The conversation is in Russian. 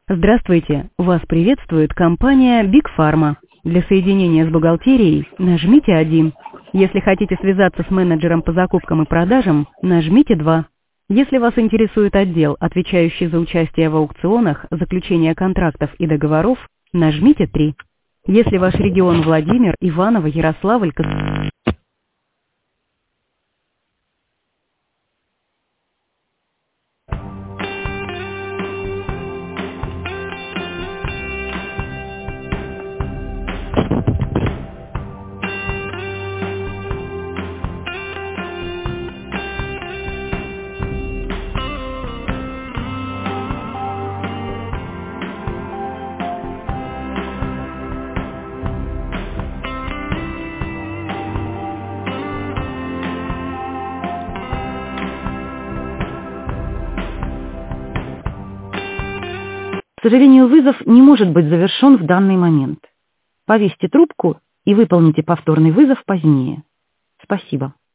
Здравствуйте! Вас приветствует компания Big Pharma. Для соединения с бухгалтерией нажмите 1. Если хотите связаться с менеджером по закупкам и продажам, нажмите 2. Если вас интересует отдел, отвечающий за участие в аукционах, заключение контрактов и договоров, нажмите 3. Если ваш регион Владимир, Иваново, Ярославль, К сожалению, вызов не может быть завершен в данный момент. Повесьте трубку и выполните повторный вызов позднее. Спасибо.